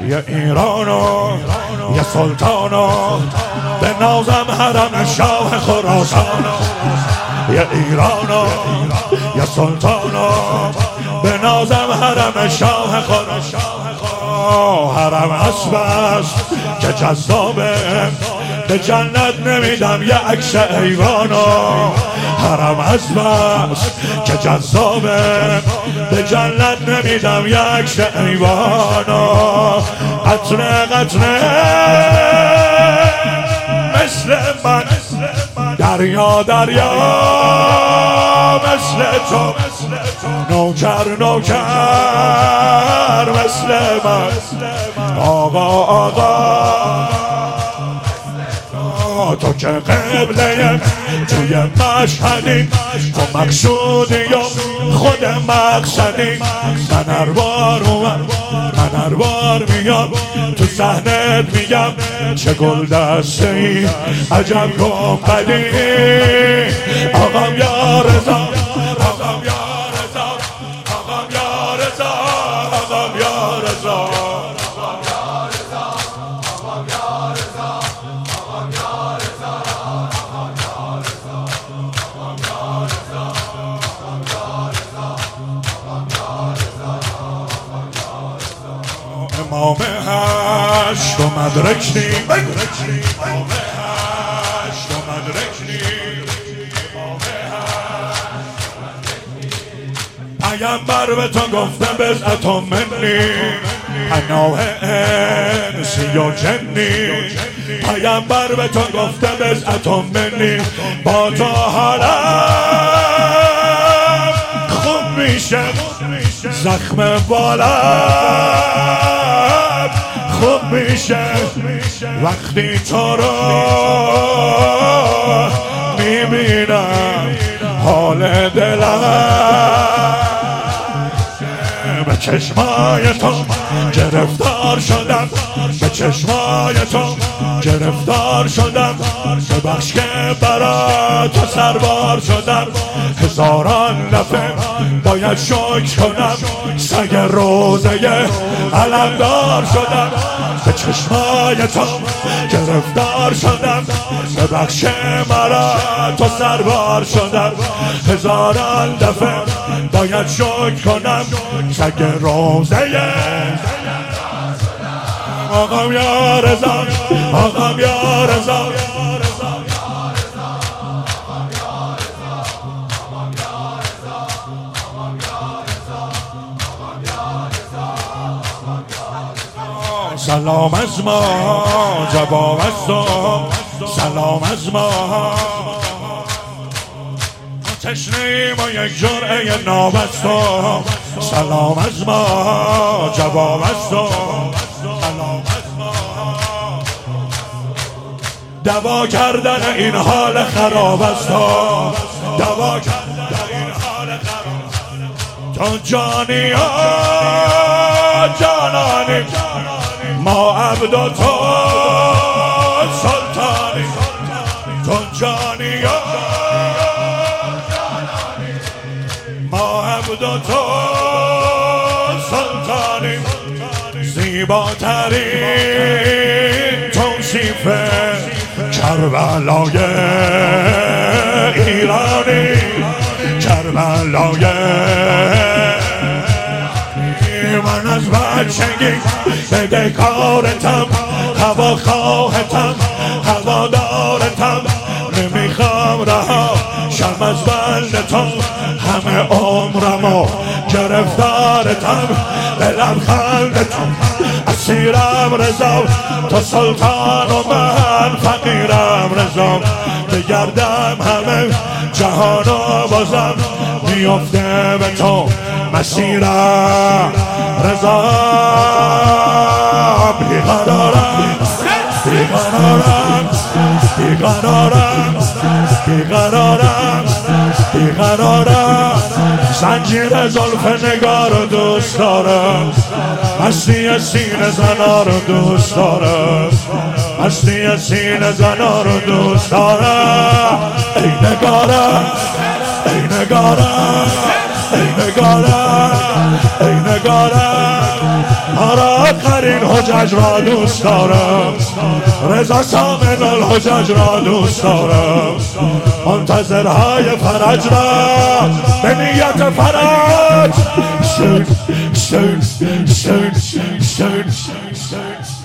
یه ایرانو یه سلطانو به نازم حرم شاه خراسانو، یه ایرانو یه سلطانو به نازم حرم شاه خراسانو. حرم اسب است که جذابه، به جنت نمیدم یه عکس ایوانو. حرم اسب است که جذابه، به جنت نمیدم یه عکس ایوانو. قطره قطره مثل من، دریا دریا مثل تو، نوکر نوکر مثل من، آقا آقا تو که قبله توی مشهدی، تو مقصودی و خود مقصدی. من هر بار اومد من هر بار میام تو صحنت میگم چه گل دسته ای عجب گنبدی. آقام یا رضا آقام یا رضا آقام یا رضا آقام یا رضا امام هشت و مدرکنی، امام هشت و مدرکنی، پیامبر به تو گفته بضعت منی، پناه انسی و جنی. پیامبر به تو گفته بضعت منی، با تو حالم خوب میشه، زخم بالا خوب میشه وقتی تو رو میبینم. حال دلم به چشمای تو گرفتار شدم، به چشمای تو گرفتار شدم. ببخش که برا تو سربار شدم، هزاران دفعه باید شکر کنم. سگ روزه علمدار شدم، به چشمای تو گرفتار شدم. ببخش مرا تو سربار شدم، هزاران دفعه باید شکر کنم. سگ روزه آقام یا رضا آقام یا رضا سلام از ما جواب از تو، سلام از ما تشنیم و یک جرعه ناب از تو. سلام از ما جواب از تو، سلام از ما دوا کردن این حال خراب از تو، دوا کردن این حال خراب. تو جانی جانانی، ما عبد و تو سلطانی. تو جانی ما عبد و تو سلطانی. زیباترین توصیف کربلای ایرانی، کربلای من از بچگی بدهکارتم، هوا خواهتم، هوا دارتم. نمیخوام رها شم از بند تو، همه عمرمو گرفتارتم. به لبخندتم اسیرم رضا، تو سلطان و من فقیرم رضا. بگردم همه جهانو بازم میفته به تو مسیرم رضا. بیقرارم بیقرارم بیقرارم بیقرارم بیقرارم. زنجیر زلف نگار رو دوست دارم، مستی سینه زنا رو دوست دارم، مستی سینه زنا رو دوست دارم. ای نگارم ای نگارم ای نگارم ای نگارم، ما را قرین حجج را دوست دارم، رضا سامن الحجج را دوست دارم، منتظرهای فرج را به نیت فرج.